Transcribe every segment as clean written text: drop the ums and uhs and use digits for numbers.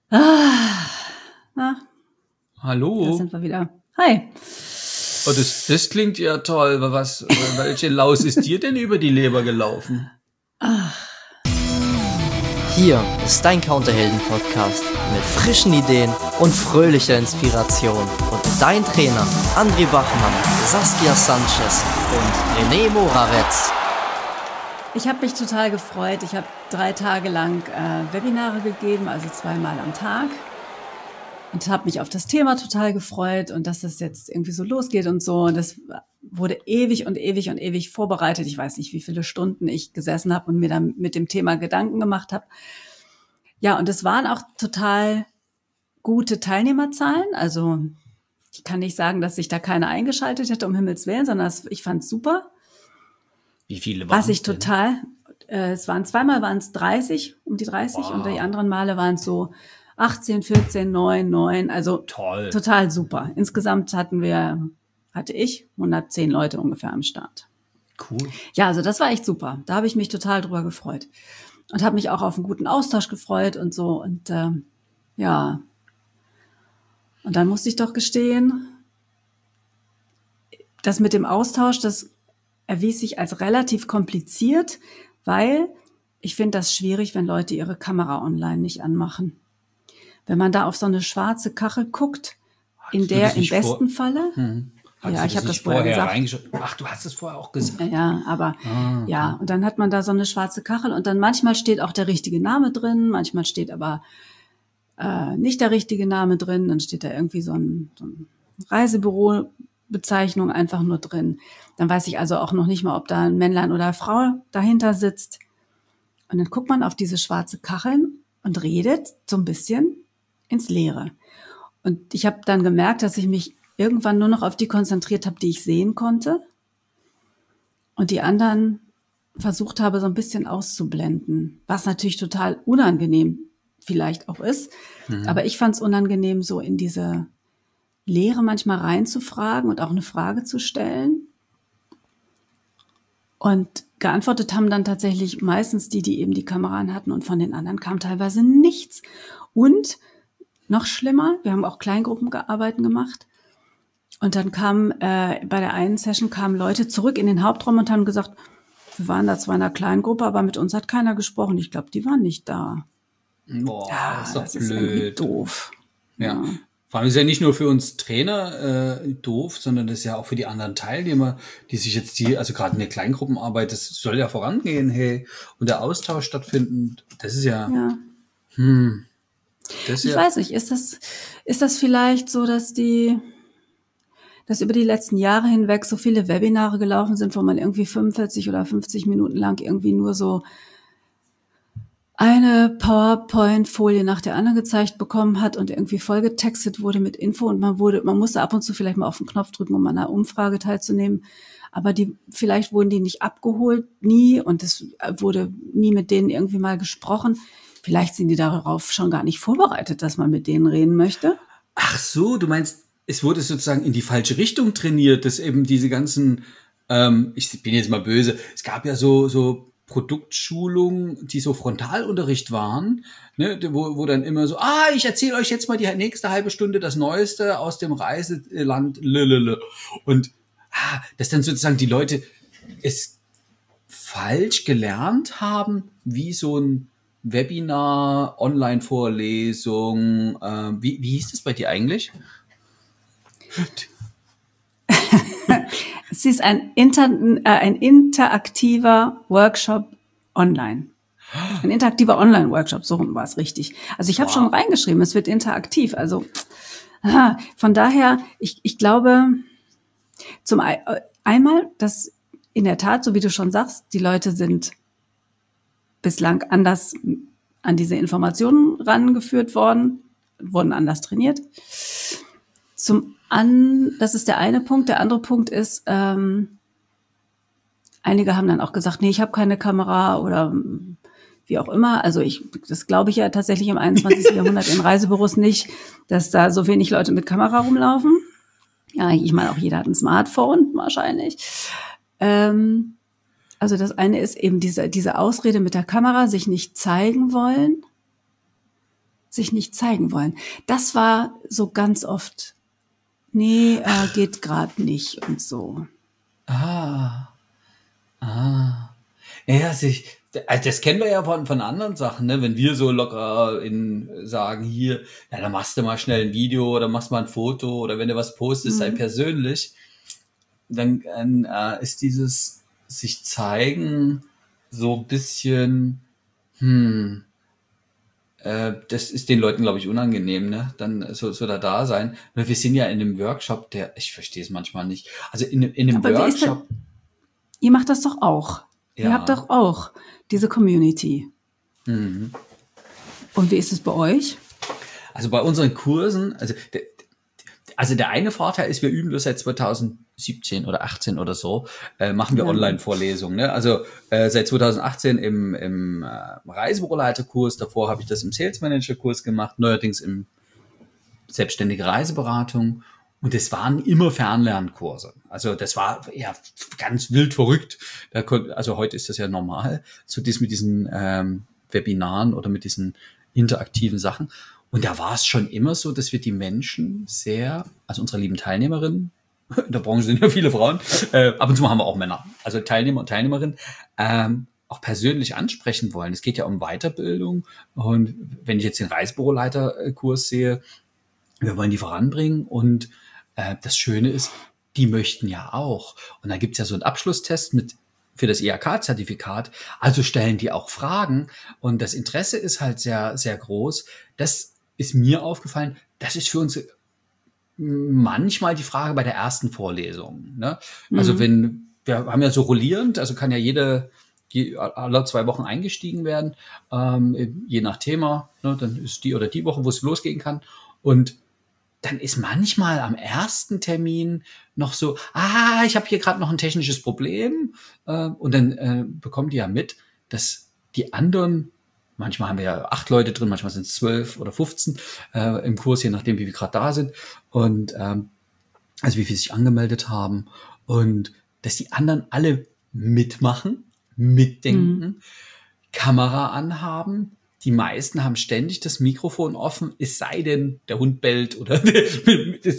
Na, da Hallo? sind wir wieder. Hi. Oh, das klingt ja toll. Welche Laus ist dir denn über die Leber gelaufen? Hier ist dein Counterhelden-Podcast mit frischen Ideen und fröhlicher Inspiration. Und dein Trainer André Bachmann, Saskia Sanchez und René Moravetz. Ich habe mich total gefreut. Ich habe 3 Tage lang Webinare gegeben, also 2-mal am Tag. Und habe mich auf das Thema total gefreut und dass das jetzt irgendwie so losgeht und so. Und das wurde ewig und ewig und ewig vorbereitet. Ich weiß nicht, wie viele Stunden ich gesessen habe und mir dann mit dem Thema Gedanken gemacht habe. Ja, und es waren auch total gute Teilnehmerzahlen. Also ich kann nicht sagen, dass sich da keiner eingeschaltet hätte, um Himmels Willen, sondern ich fand es super. Wie viele waren Was ich es denn? total, es waren 2-mal waren es 30, um die 30 Wow. und die anderen Male waren es so 18, 14, 9, 9, also Toll. total super. Insgesamt hatte ich 110 Leute ungefähr am Start. Cool. Ja, also das war echt super. Da habe ich mich total drüber gefreut und habe mich auch auf einen guten Austausch gefreut und so und ja. Und dann musste ich doch gestehen, das mit dem Austausch, das erwies sich als relativ kompliziert, weil ich finde das schwierig, wenn Leute ihre Kamera online nicht anmachen. Wenn man da auf so eine schwarze Kachel guckt, in der im besten Falle, Hattest ja, du ich habe das nicht vorher gesagt. reingeschaut? Ach, du hast es vorher auch gesagt. Ja, aber ja, und dann hat man da so eine schwarze Kachel und dann manchmal steht auch der richtige Name drin, manchmal steht aber nicht der richtige Name drin, dann steht da irgendwie so ein Reisebüro-Bezeichnung einfach nur drin. Dann weiß ich also auch noch nicht mal, ob da ein Männlein oder eine Frau dahinter sitzt. Und dann guckt man auf diese schwarze Kacheln und redet so ein bisschen ins Leere. Und ich habe dann gemerkt, dass ich mich irgendwann nur noch auf die konzentriert habe, die ich sehen konnte. Und die anderen versucht habe, so ein bisschen auszublenden. Was natürlich total unangenehm vielleicht auch ist. Aber ich fand es unangenehm, so in diese Leere manchmal reinzufragen und auch eine Frage zu stellen. Und geantwortet haben dann tatsächlich meistens die eben die Kamera an hatten und von den anderen kam teilweise nichts. Und noch schlimmer, wir haben auch Kleingruppenarbeiten gemacht. Und dann bei der einen Session kamen Leute zurück in den Hauptraum und haben gesagt, wir waren da zwar in einer Kleingruppe, aber mit uns hat keiner gesprochen. Ich glaube, die waren nicht da. Boah, Ja, ist doch das ist irgendwie blöd. doof. Ja. Vor allem ist ja nicht nur für uns Trainer doof, sondern das ist ja auch für die anderen Teilnehmer, die sich jetzt also gerade in der Kleingruppenarbeit, das soll ja vorangehen, hey, und der Austausch stattfinden. Das ist ja. Ja. Das Ich weiß nicht, ist das vielleicht so, dass über die letzten Jahre hinweg so viele Webinare gelaufen sind, wo man irgendwie 45 oder 50 Minuten lang irgendwie nur so eine PowerPoint-Folie nach der anderen gezeigt bekommen hat und irgendwie vollgetextet wurde mit Info und man musste ab und zu vielleicht mal auf den Knopf drücken, um an einer Umfrage teilzunehmen. Aber vielleicht wurden die nicht abgeholt, nie, und es wurde nie mit denen irgendwie mal gesprochen. Vielleicht sind die darauf schon gar nicht vorbereitet, dass man mit denen reden möchte. Ach so, du meinst, es wurde sozusagen in die falsche Richtung trainiert, dass eben diese ganzen, ich bin jetzt mal böse, es gab ja so Produktschulungen, die so Frontalunterricht waren, ne, wo dann immer so, ich erzähle euch jetzt mal die nächste halbe Stunde das Neueste aus dem Reiseland, und dass dann sozusagen die Leute es falsch gelernt haben, wie so ein Webinar, Online-Vorlesung, wie hieß das bei dir eigentlich? Es ist ein interaktiver Workshop online. Ein interaktiver Online-Workshop, so rum war es richtig. Also ich habe schon reingeschrieben, es wird interaktiv. Also von daher, ich glaube, einmal, dass in der Tat, so wie du schon sagst, die Leute sind bislang anders an diese Informationen rangeführt worden, wurden anders trainiert. Das ist der eine Punkt. Der andere Punkt ist, einige haben dann auch gesagt, nee, ich habe keine Kamera oder wie auch immer. Also das glaube ich ja tatsächlich im 21. Jahrhundert in Reisebüros nicht, dass da so wenig Leute mit Kamera rumlaufen. Ja, ich meine, auch jeder hat ein Smartphone wahrscheinlich. Also das eine ist eben diese Ausrede mit der Kamera, sich nicht zeigen wollen, sich nicht zeigen wollen. Das war so ganz oft, nee, geht gerade nicht und so. Ja, das kennen wir ja von anderen Sachen, ne? Wenn wir so locker sagen, hier, ja, dann machst du mal schnell ein Video oder machst mal ein Foto oder wenn du was postest, sei persönlich, dann ist dieses sich zeigen so ein bisschen, das ist den Leuten, glaube ich, unangenehm, ne? Dann so da sein. Weil wir sind ja in einem Workshop, ich verstehe es manchmal nicht. Also in einem Aber Workshop. Ihr macht das doch auch. Ja. Ihr habt doch auch diese Community. Mhm. Und wie ist es bei euch? Also bei unseren Kursen, also der eine Vorteil ist, wir üben das seit 2017 oder 18 oder so, machen wir Online-Vorlesungen. Ne? Also seit 2018 im Reisebüroleiterkurs, davor habe ich das im Sales Manager-Kurs gemacht, neuerdings im selbstständige Reiseberatung. Und es waren immer Fernlernkurse. Also das war ja ganz wild verrückt. Also heute ist das ja normal, so mit diesen Webinaren oder mit diesen interaktiven Sachen. Und da war es schon immer so, dass wir die Menschen also unsere lieben Teilnehmerinnen, in der Branche sind ja viele Frauen, ab und zu haben wir auch Männer, also Teilnehmer und Teilnehmerinnen, auch persönlich ansprechen wollen. Es geht ja um Weiterbildung. Und wenn ich jetzt den Reisebüroleiterkurs sehe, wir wollen die voranbringen und das Schöne ist, die möchten ja auch. Und dann gibt's ja so einen Abschlusstest für das IHK-Zertifikat. Also stellen die auch Fragen. Und das Interesse ist halt sehr, sehr groß. Das ist mir aufgefallen. Das ist für uns manchmal die Frage bei der ersten Vorlesung. Ne? Also wir haben ja so rollierend, also kann ja alle 2 Wochen eingestiegen werden, je nach Thema. Ne? Dann ist die oder die Woche, wo es losgehen kann. Und dann ist manchmal am ersten Termin noch so, ich habe hier gerade noch ein technisches Problem. Und dann bekommen die ja mit, dass die anderen, manchmal haben wir ja 8 Leute drin, manchmal sind es 12 oder 15 im Kurs, je nachdem, wie wir gerade da sind. Und also wie viele sich angemeldet haben. Und dass die anderen alle mitmachen, mitdenken, Kamera anhaben. Die meisten haben ständig das Mikrofon offen, es sei denn, der Hund bellt oder mit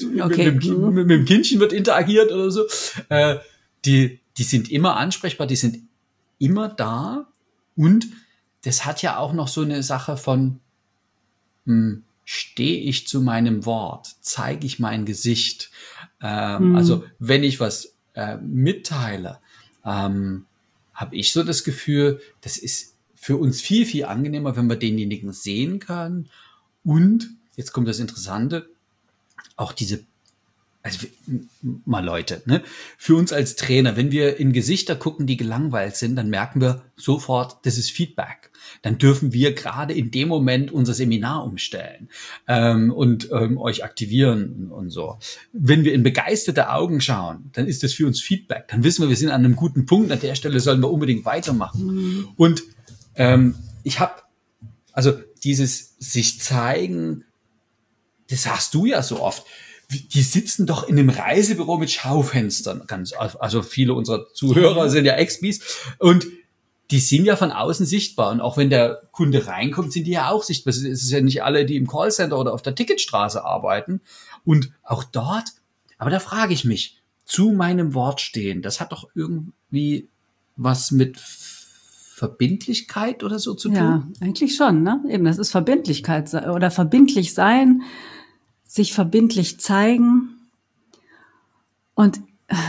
dem Kindchen wird interagiert oder so. Die sind immer ansprechbar, die sind immer da. Und das hat ja auch noch so eine Sache von, stehe ich zu meinem Wort? Zeige ich mein Gesicht? Also wenn ich was mitteile, habe ich so das Gefühl, das ist für uns viel, viel angenehmer, wenn wir denjenigen sehen können. Und, jetzt kommt das Interessante, auch mal Leute, ne? Für uns als Trainer, wenn wir in Gesichter gucken, die gelangweilt sind, dann merken wir sofort, das ist Feedback. Dann dürfen wir gerade in dem Moment unser Seminar umstellen und euch aktivieren und so. Wenn wir in begeisterte Augen schauen, dann ist das für uns Feedback. Dann wissen wir sind an einem guten Punkt. An der Stelle sollen wir unbedingt weitermachen. Und ich habe, also dieses sich zeigen, das sagst du ja so oft, die sitzen doch in einem Reisebüro mit Schaufenstern. Also viele unserer Zuhörer sind ja Expis und die sind ja von außen sichtbar. Und auch wenn der Kunde reinkommt, sind die ja auch sichtbar. Es ist ja nicht alle, die im Callcenter oder auf der Ticketstraße arbeiten. Und auch dort, aber da frage ich mich, zu meinem Wort stehen, das hat doch irgendwie was mit Verbindlichkeit oder so zu tun? Ja, eigentlich schon, ne? Eben, das ist Verbindlichkeit oder verbindlich sein, sich verbindlich zeigen. Und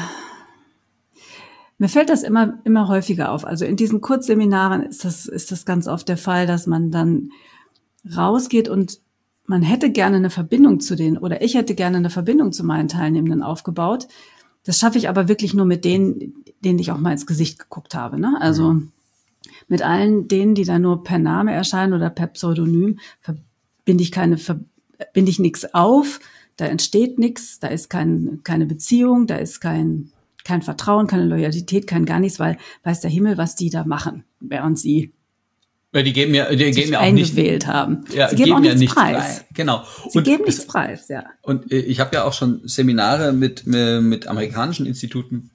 mir fällt das immer häufiger auf. Also in diesen Kurzseminaren ist das ganz oft der Fall, dass man dann rausgeht und man hätte gerne eine Verbindung oder ich hätte gerne eine Verbindung zu meinen Teilnehmenden aufgebaut. Das schaffe ich aber wirklich nur mit denen ich auch mal ins Gesicht geguckt habe, ne? Also mit allen denen, die da nur per Name erscheinen oder per Pseudonym, binde ich nichts auf, da entsteht nichts, da ist keine Beziehung, da ist kein Vertrauen, keine Loyalität, kein gar nichts, weil weiß der Himmel, was die da machen, während sie die geben mir auch eingewählt haben. Ja, sie geben auch nichts preis. Frei. Genau. Sie geben nichts preis, ja. Und ich habe ja auch schon Seminare mit amerikanischen Instituten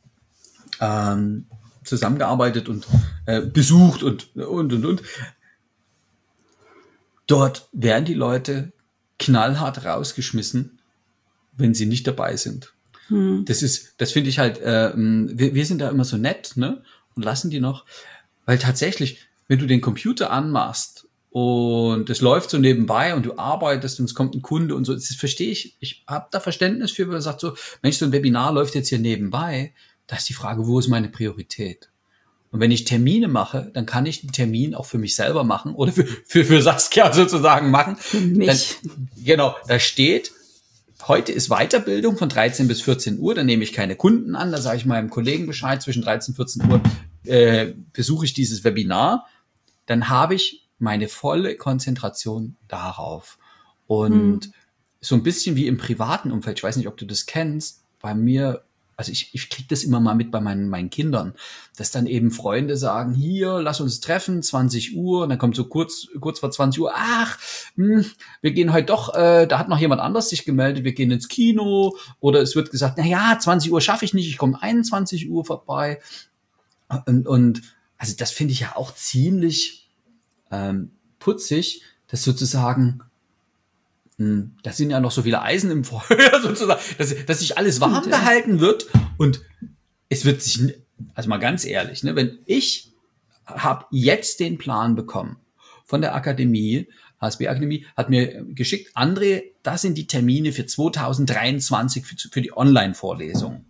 zusammengearbeitet und besucht und. dort werden die Leute knallhart rausgeschmissen, wenn sie nicht dabei sind. Das finde ich halt, wir sind da immer so nett, ne? Und lassen die noch, weil tatsächlich, wenn du den Computer anmachst und es läuft so nebenbei und du arbeitest und es kommt ein Kunde und so, das verstehe ich. Ich habe da Verständnis für, wenn man sagt so, Mensch, so ein Webinar läuft jetzt hier nebenbei. Da ist die Frage, wo ist meine Priorität? Und wenn ich Termine mache, dann kann ich den Termin auch für mich selber machen oder für Saskia sozusagen machen. Für mich. Genau, da steht, heute ist Weiterbildung von 13 bis 14 Uhr, dann nehme ich keine Kunden an, da sage ich meinem Kollegen Bescheid, zwischen 13 und 14 Uhr besuche ich dieses Webinar, dann habe ich meine volle Konzentration darauf. Und so ein bisschen wie im privaten Umfeld, ich weiß nicht, ob du das kennst, bei mir, also ich kriege das immer mal mit bei meinen Kindern, dass dann eben Freunde sagen, hier, lass uns treffen, 20 Uhr, und dann kommt so kurz vor 20 Uhr, wir gehen heute doch, da hat noch jemand anders sich gemeldet, wir gehen ins Kino, oder es wird gesagt, 20 Uhr schaffe ich nicht, ich komme 21 Uhr vorbei. Und also das finde ich ja auch ziemlich putzig, dass sozusagen da sind ja noch so viele Eisen im Feuer sozusagen, dass sich alles warm gehalten wird und es wird sich, also mal ganz ehrlich, ne, wenn ich habe jetzt den Plan bekommen von der Akademie, HSB Akademie, hat mir geschickt, André, das sind die Termine für 2023 für die Online-Vorlesung.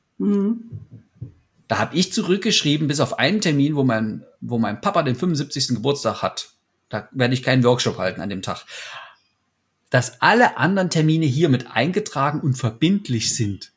Da habe ich zurückgeschrieben, bis auf einen Termin, wo mein Papa den 75. Geburtstag hat, da werde ich keinen Workshop halten an dem Tag, dass alle anderen Termine hier mit eingetragen und verbindlich sind.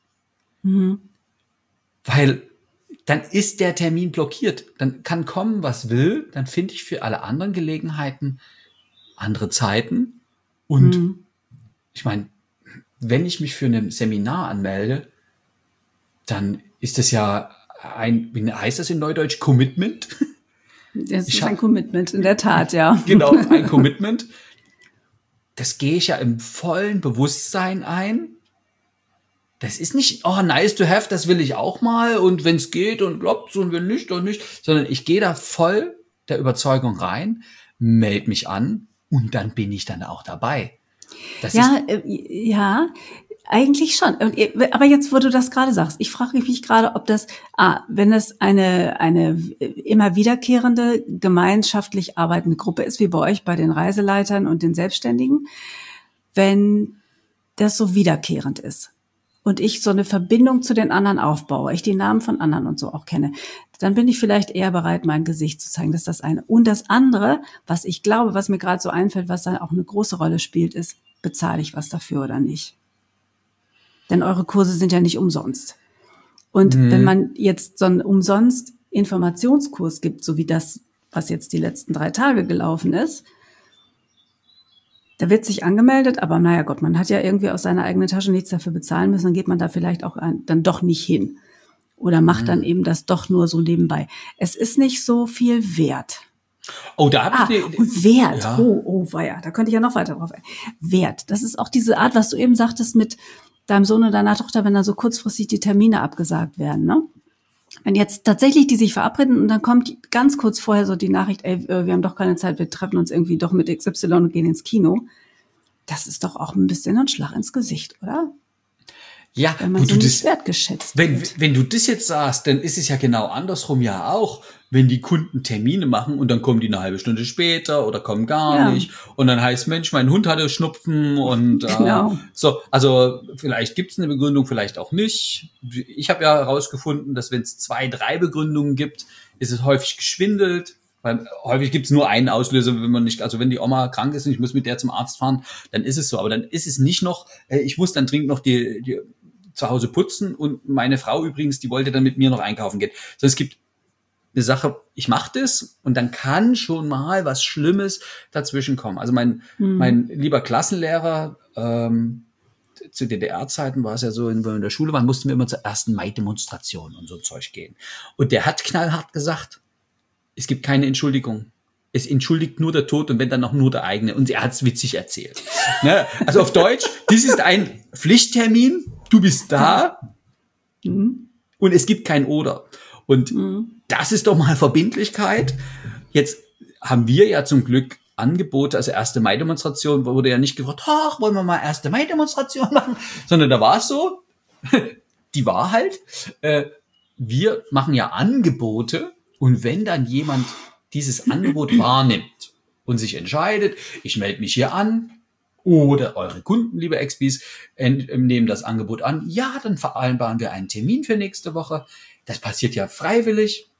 Weil dann ist der Termin blockiert. Dann kann kommen, was will. Dann finde ich für alle anderen Gelegenheiten andere Zeiten. Und ich meine, wenn ich mich für ein Seminar anmelde, dann ist das ja wie heißt das in Neudeutsch? Commitment? Das ist ein Commitment, in der Tat, ja. Genau, ein Commitment. Das gehe ich ja im vollen Bewusstsein ein. Das ist nicht, nice to have, das will ich auch mal und wenn es geht und klappt und wenn nicht, dann nicht, sondern ich gehe da voll der Überzeugung rein, melde mich an und dann bin ich dann auch dabei. Ja, eigentlich schon. Aber jetzt, wo du das gerade sagst, ich frage mich gerade, ob das, wenn es eine immer wiederkehrende, gemeinschaftlich arbeitende Gruppe ist, wie bei euch, bei den Reiseleitern und den Selbstständigen, wenn das so wiederkehrend ist und ich so eine Verbindung zu den anderen aufbaue, ich die Namen von anderen und so auch kenne, dann bin ich vielleicht eher bereit, mein Gesicht zu zeigen. Das ist das eine. Und das andere, was ich glaube, was mir gerade so einfällt, was dann auch eine große Rolle spielt, ist, bezahle ich was dafür oder nicht? Denn eure Kurse sind ja nicht umsonst. Und wenn man jetzt so einen umsonst Informationskurs gibt, so wie das, was jetzt die letzten 3 Tage gelaufen ist, da wird sich angemeldet, aber naja Gott, man hat ja irgendwie aus seiner eigenen Tasche nichts dafür bezahlen müssen, dann geht man da vielleicht auch dann doch nicht hin. Oder macht dann eben das doch nur so nebenbei. Es ist nicht so viel wert. Oh, da habe ich und Wert. Ja. Weia, da könnte ich ja noch weiter drauf ein. Wert, das ist auch diese Art, was du eben sagtest mit deinem Sohn und deiner Tochter, wenn da so kurzfristig die Termine abgesagt werden, ne? Wenn jetzt tatsächlich die sich verabreden und dann kommt ganz kurz vorher so die Nachricht, wir haben doch keine Zeit, wir treffen uns irgendwie doch mit XY und gehen ins Kino. Das ist doch auch ein bisschen ein Schlag ins Gesicht, oder? Ja, wenn man so nicht wertgeschätzt wird. Wenn du das jetzt sagst, dann ist es ja genau andersrum ja auch, wenn die Kunden Termine machen und dann kommen die eine halbe Stunde später oder kommen gar nicht und dann heißt, Mensch, mein Hund hatte Schnupfen und so, also vielleicht gibt es eine Begründung, vielleicht auch nicht. Ich habe ja herausgefunden, dass wenn es 2, 3 Begründungen gibt, ist es häufig geschwindelt, weil häufig gibt es nur einen Auslöser, wenn die Oma krank ist und ich muss mit der zum Arzt fahren, dann ist es so, aber dann ist es nicht noch, ich muss dann dringend noch die zu Hause putzen und meine Frau übrigens, die wollte dann mit mir noch einkaufen gehen. Sondern es gibt eine Sache, ich mache das und dann kann schon mal was Schlimmes dazwischen kommen. Also mein lieber Klassenlehrer, zu DDR-Zeiten war es ja so, wenn wir in der Schule waren, mussten wir immer zur 1. Mai-Demonstration und so Zeug gehen. Und der hat knallhart gesagt, es gibt keine Entschuldigung. Es entschuldigt nur der Tod und wenn dann auch nur der eigene. Und er hat es witzig erzählt. Ne? Also auf Deutsch, dies ist ein Pflichttermin, du bist da und es gibt kein Oder. Und das ist doch mal Verbindlichkeit. Jetzt haben wir ja zum Glück Angebote, also 1. Mai-Demonstration, wurde ja nicht gefragt, ach, wollen wir mal 1. Mai-Demonstration machen, sondern da war es so, die war halt, wir machen ja Angebote und wenn dann jemand dieses Angebot wahrnimmt und sich entscheidet, ich melde mich hier an oder eure Kunden, liebe Expis, nehmen das Angebot an, ja, dann vereinbaren wir einen Termin für nächste Woche. Das passiert ja freiwillig.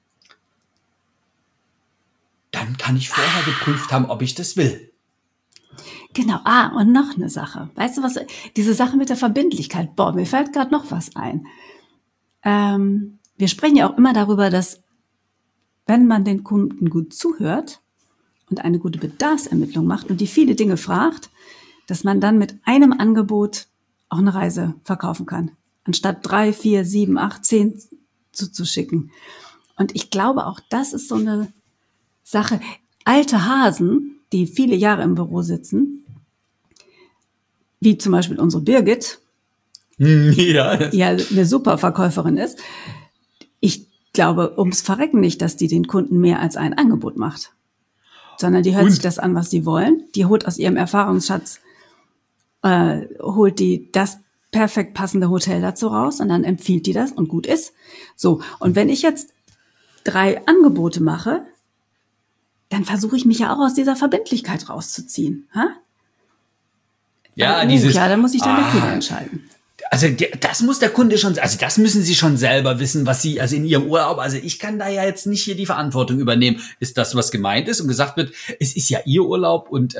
Dann kann ich vorher geprüft haben, ob ich das will. Genau. Und noch eine Sache. Weißt du was? Diese Sache mit der Verbindlichkeit. Boah, mir fällt gerade noch was ein. Wir sprechen ja auch immer darüber, dass wenn man den Kunden gut zuhört und eine gute Bedarfsermittlung macht und die viele Dinge fragt, dass man dann mit einem Angebot auch eine Reise verkaufen kann, anstatt 3, 4, 7, 8, 10 zuzuschicken. Und ich glaube, auch das ist so eine Sache. Alte Hasen, die viele Jahre im Büro sitzen, wie zum Beispiel unsere Birgit, ja eine super Verkäuferin ist. Ich glaube ums Verrecken nicht, dass die den Kunden mehr als ein Angebot macht, sondern die hört sich das an, was sie wollen. Die holt aus ihrem Erfahrungsschatz, holt die das perfekt passende Hotel dazu raus und dann empfiehlt die das und gut ist. So, und wenn ich jetzt 3 Angebote mache, dann versuche ich mich ja auch aus dieser Verbindlichkeit rauszuziehen. Ha? Ja, dann muss ich dann der Kunde entscheiden. Also das muss der Kunde schon, also das müssen Sie schon selber wissen, was Sie, also in Ihrem Urlaub, also ich kann da ja jetzt nicht hier die Verantwortung übernehmen. Ist das, was gemeint ist und gesagt wird, es ist ja Ihr Urlaub und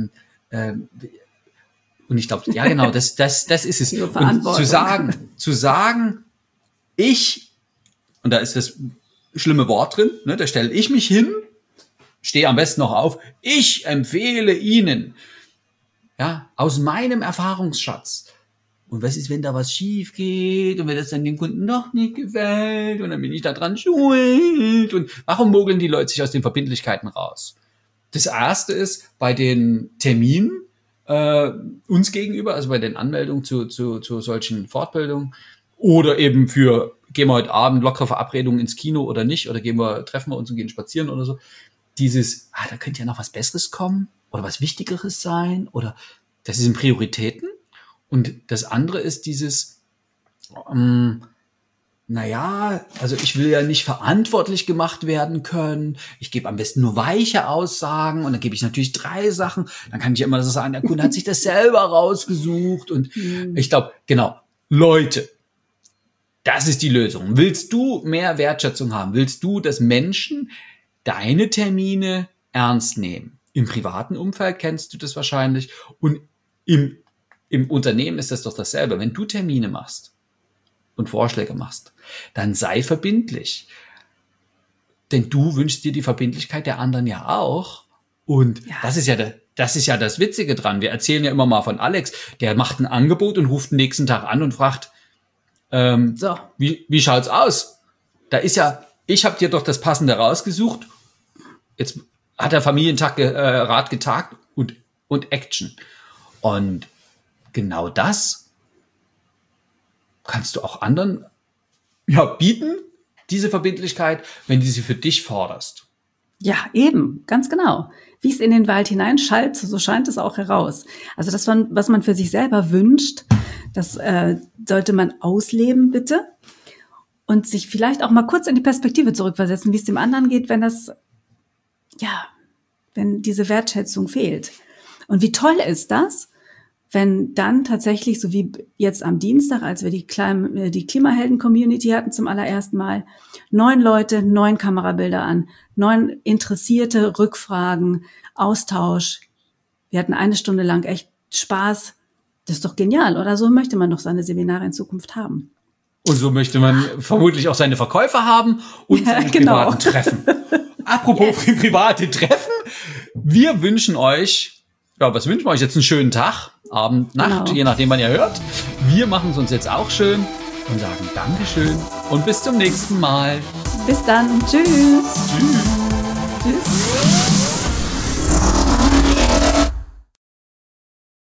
ich glaube, ja genau, das ist es. Und zu sagen, ich, und da ist das schlimme Wort drin, ne, da stelle ich mich hin, stehe am besten noch auf, ich empfehle Ihnen, ja, aus meinem Erfahrungsschatz. Und was ist, wenn da was schief geht und wenn das dann dem Kunden doch nicht gefällt und dann bin ich da dran schuld und warum mogeln die Leute sich aus den Verbindlichkeiten raus? Das erste ist bei den Terminen uns gegenüber, also bei den Anmeldungen zu solchen Fortbildungen oder eben für, gehen wir heute Abend lockere Verabredungen ins Kino oder nicht oder treffen wir uns und gehen spazieren oder so. Dieses, da könnte ja noch was Besseres kommen oder was Wichtigeres sein oder das sind Prioritäten. Und das andere ist dieses, also ich will ja nicht verantwortlich gemacht werden können. Ich gebe am besten nur weiche Aussagen und dann gebe ich natürlich 3 Sachen. Dann kann ich immer so sagen, der Kunde hat sich das selber rausgesucht. Und ich glaube, genau, Leute, das ist die Lösung. Willst du mehr Wertschätzung haben? Willst du, dass Menschen deine Termine ernst nehmen? Im privaten Umfeld kennst du das wahrscheinlich und im Unternehmen ist das doch dasselbe. Wenn du Termine machst und Vorschläge machst, dann sei verbindlich. Denn du wünschst dir die Verbindlichkeit der anderen ja auch. Und das ist ja das Witzige dran. Wir erzählen ja immer mal von Alex, der macht ein Angebot und ruft den nächsten Tag an und fragt, wie schaut's aus? Da ist ja, ich habe dir doch das Passende rausgesucht. Jetzt hat der Familientag Rat getagt und Action. Und genau das kannst du auch anderen bieten, diese Verbindlichkeit, wenn du sie für dich forderst. Ja, eben, ganz genau. Wie es in den Wald hineinschallt, so scheint es auch heraus. Also das, was man für sich selber wünscht, das sollte man ausleben, bitte. Und sich vielleicht auch mal kurz in die Perspektive zurückversetzen, wie es dem anderen geht, wenn diese Wertschätzung fehlt. Und wie toll ist das, wenn dann tatsächlich, so wie jetzt am Dienstag, als wir die Klimahelden-Community hatten zum allerersten Mal, 9 Leute, 9 Kamerabilder an, 9 Interessierte, Rückfragen, Austausch. Wir hatten 1 Stunde lang echt Spaß. Das ist doch genial, oder? So möchte man doch seine Seminare in Zukunft haben. Und so möchte man vermutlich auch seine Verkäufer haben und seine privaten Treffen. Apropos private Treffen, wir wünschen euch, was wünschen wir euch? Jetzt einen schönen Tag, Abend, Nacht, je nachdem, wann ihr hört. Wir machen es uns jetzt auch schön und sagen Dankeschön und bis zum nächsten Mal. Bis dann. Tschüss. Tschüss. Tschüss.